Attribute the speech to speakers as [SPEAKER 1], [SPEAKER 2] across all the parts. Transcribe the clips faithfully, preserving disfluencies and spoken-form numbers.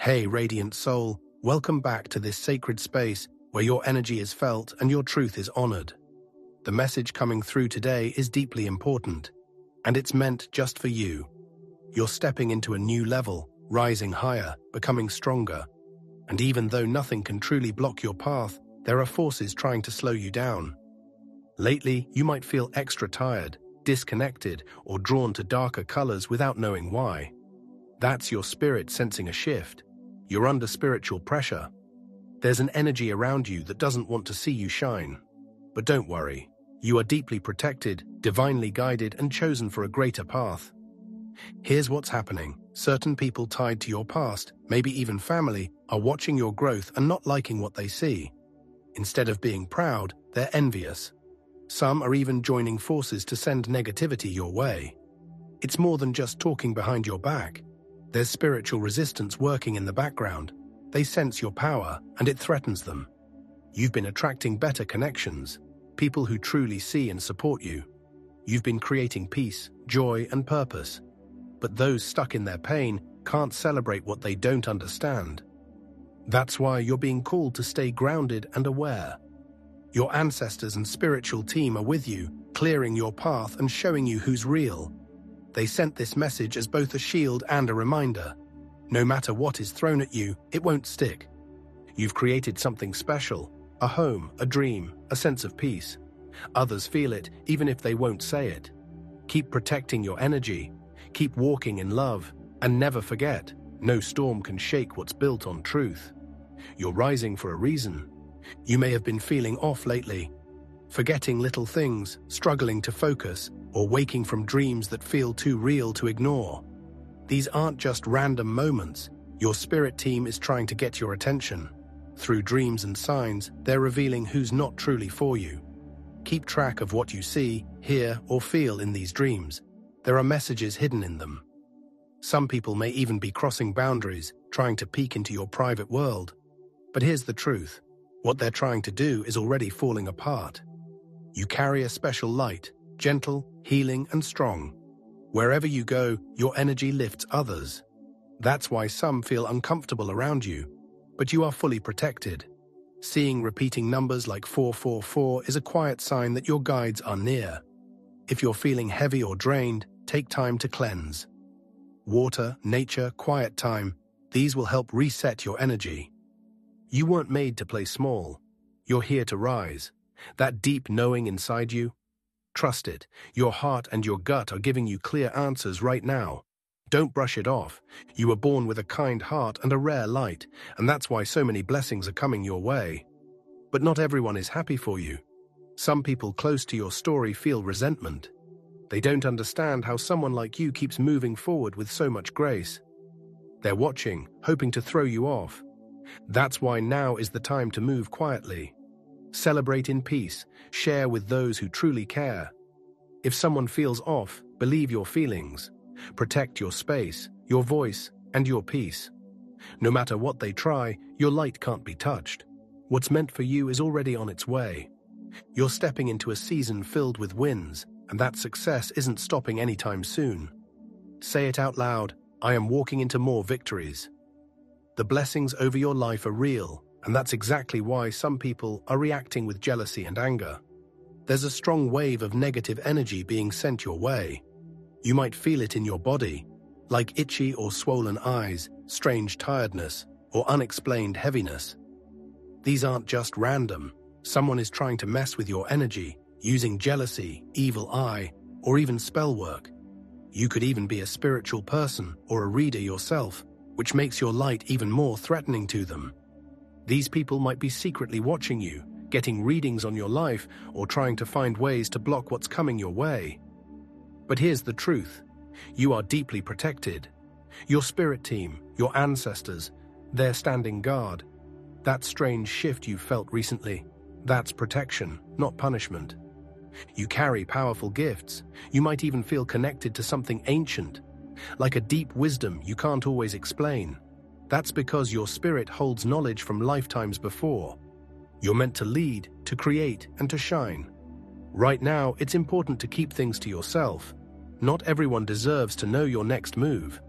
[SPEAKER 1] Hey, Radiant Soul, welcome back to this sacred space where your energy is felt and your truth is honored. The message coming through today is deeply important, and it's meant just for you. You're stepping into a new level, rising higher, becoming stronger. And even though nothing can truly block your path, there are forces trying to slow you down. Lately, you might feel extra tired, disconnected, or drawn to darker colors without knowing why. That's your spirit sensing a shift. You're under spiritual pressure. There's an energy around you that doesn't want to see you shine. But don't worry. You are deeply protected, divinely guided, and chosen for a greater path. Here's what's happening. Certain people tied to your past, maybe even family, are watching your growth and not liking what they see. Instead of being proud, they're envious. Some are even joining forces to send negativity your way. It's more than just talking behind your back. There's spiritual resistance working in the background. They sense your power, and it threatens them. You've been attracting better connections, people who truly see and support you. You've been creating peace, joy, and purpose. But those stuck in their pain can't celebrate what they don't understand. That's why you're being called to stay grounded and aware. Your ancestors and spiritual team are with you, clearing your path and showing you who's real. They sent this message as both a shield and a reminder. No matter what is thrown at you, it won't stick. You've created something special, a home, a dream, a sense of peace. Others feel it, even if they won't say it. Keep protecting your energy, keep walking in love, and never forget, no storm can shake what's built on truth. You're rising for a reason. You may have been feeling off lately, forgetting little things, struggling to focus, or waking from dreams that feel too real to ignore. These aren't just random moments. Your spirit team is trying to get your attention. Through dreams and signs, they're revealing who's not truly for you. Keep track of what you see, hear, or feel in these dreams. There are messages hidden in them. Some people may even be crossing boundaries, trying to peek into your private world. But here's the truth. What they're trying to do is already falling apart. You carry a special light, gentle, healing, and strong. Wherever you go, your energy lifts others. That's why some feel uncomfortable around you, but you are fully protected. Seeing repeating numbers like four four four is a quiet sign that your guides are near. If you're feeling heavy or drained, take time to cleanse. Water, nature, quiet time, these will help reset your energy. You weren't made to play small. You're here to rise. That deep knowing inside you, trust it. Your heart and your gut are giving you clear answers right now. Don't brush it off. You were born with a kind heart and a rare light, and that's why so many blessings are coming your way. But not everyone is happy for you. Some people close to your story feel resentment. They don't understand how someone like you keeps moving forward with so much grace. They're watching, hoping to throw you off. That's why now is the time to move quietly. Celebrate in peace, share with those who truly care. If someone feels off, believe your feelings. Protect your space, your voice, and your peace. No matter what they try, your light can't be touched. What's meant for you is already on its way. You're stepping into a season filled with wins, and that success isn't stopping anytime soon. Say it out loud, I am walking into more victories. The blessings over your life are real, and that's exactly why some people are reacting with jealousy and anger. There's a strong wave of negative energy being sent your way. You might feel it in your body, like itchy or swollen eyes, strange tiredness, or unexplained heaviness. These aren't just random. Someone is trying to mess with your energy, using jealousy, evil eye, or even spell work. You could even be a spiritual person or a reader yourself, which makes your light even more threatening to them. These people might be secretly watching you, getting readings on your life, or trying to find ways to block what's coming your way. But here's the truth. You are deeply protected. Your spirit team, your ancestors, they're standing guard. That strange shift you felt recently, that's protection, not punishment. You carry powerful gifts. You might even feel connected to something ancient, like a deep wisdom you can't always explain. That's because your spirit holds knowledge from lifetimes before. You're meant to lead, to create, and to shine. Right now, it's important to keep things to yourself. Not everyone deserves to know your next move.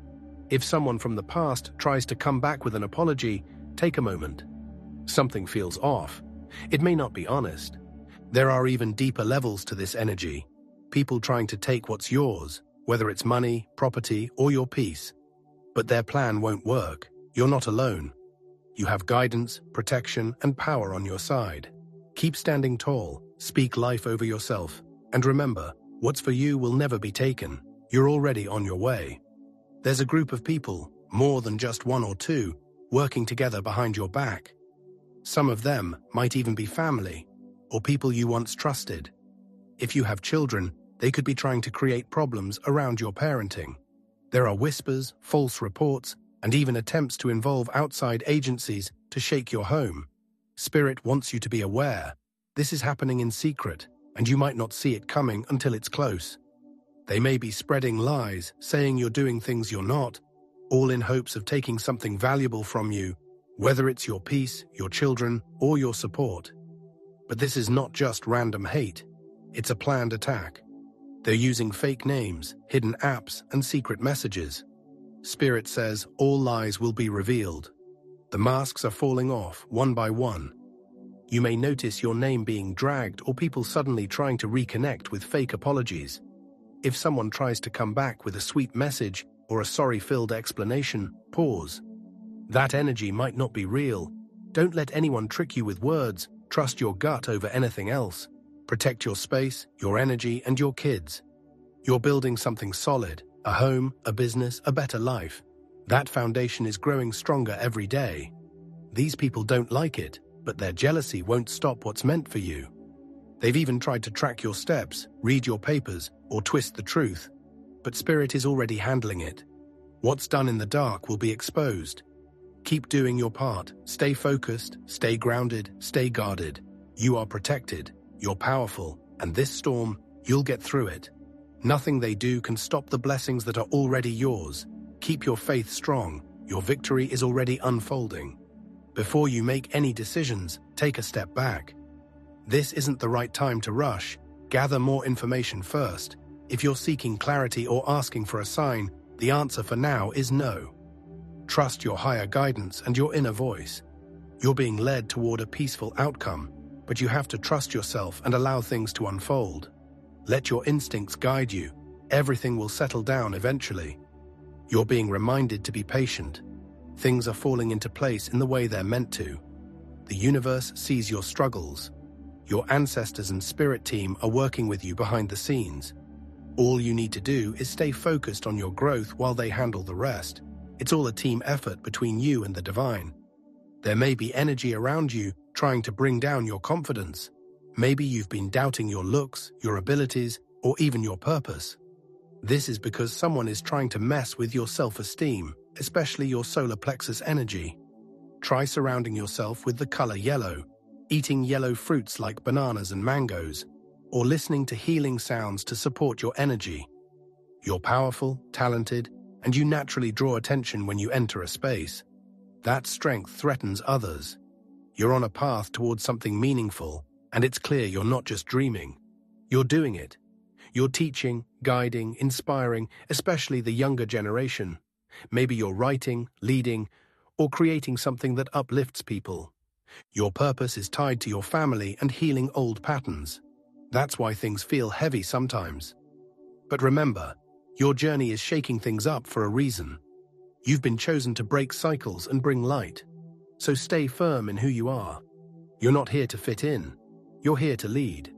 [SPEAKER 1] If someone from the past tries to come back with an apology, take a moment. Something feels off. It may not be honest. There are even deeper levels to this energy. People trying to take what's yours, whether it's money, property, or your peace. But their plan won't work. You're not alone. You have guidance, protection, and power on your side. Keep standing tall, speak life over yourself, and remember, what's for you will never be taken. You're already on your way. There's a group of people, more than just one or two, working together behind your back. Some of them might even be family, or people you once trusted. If you have children, they could be trying to create problems around your parenting. There are whispers, false reports, and even attempts to involve outside agencies to shake your home. Spirit wants you to be aware. This is happening in secret, and you might not see it coming until it's close. They may be spreading lies, saying you're doing things you're not, all in hopes of taking something valuable from you, whether it's your peace, your children, or your support. But this is not just random hate. It's a planned attack. They're using fake names, hidden apps, and secret messages. Spirit says all lies will be revealed. The masks are falling off, one by one. You may notice your name being dragged or people suddenly trying to reconnect with fake apologies. If someone tries to come back with a sweet message or a sorry-filled explanation, pause. That energy might not be real. Don't let anyone trick you with words. Trust your gut over anything else. Protect your space, your energy, and your kids. You're building something solid, a home, a business, a better life. That foundation is growing stronger every day. These people don't like it, but their jealousy won't stop what's meant for you. They've even tried to track your steps, read your papers, or twist the truth. But Spirit is already handling it. What's done in the dark will be exposed. Keep doing your part. Stay focused, stay grounded, stay guarded. You are protected, you're powerful, and this storm, you'll get through it. Nothing they do can stop the blessings that are already yours. Keep your faith strong. Your victory is already unfolding. Before you make any decisions, take a step back. This isn't the right time to rush. Gather more information first. If you're seeking clarity or asking for a sign, the answer for now is no. Trust your higher guidance and your inner voice. You're being led toward a peaceful outcome, but you have to trust yourself and allow things to unfold. Let your instincts guide you. Everything will settle down eventually. You're being reminded to be patient. Things are falling into place in the way they're meant to. The universe sees your struggles. Your ancestors and spirit team are working with you behind the scenes. All you need to do is stay focused on your growth while they handle the rest. It's all a team effort between you and the divine. There may be energy around you trying to bring down your confidence. Maybe you've been doubting your looks, your abilities, or even your purpose. This is because someone is trying to mess with your self-esteem, especially your solar plexus energy. Try surrounding yourself with the color yellow, eating yellow fruits like bananas and mangoes, or listening to healing sounds to support your energy. You're powerful, talented, and you naturally draw attention when you enter a space. That strength threatens others. You're on a path towards something meaningful, and it's clear you're not just dreaming. You're doing it. You're teaching, guiding, inspiring, especially the younger generation. Maybe you're writing, leading, or creating something that uplifts people. Your purpose is tied to your family and healing old patterns. That's why things feel heavy sometimes. But remember, your journey is shaking things up for a reason. You've been chosen to break cycles and bring light. So stay firm in who you are. You're not here to fit in. You're here to lead.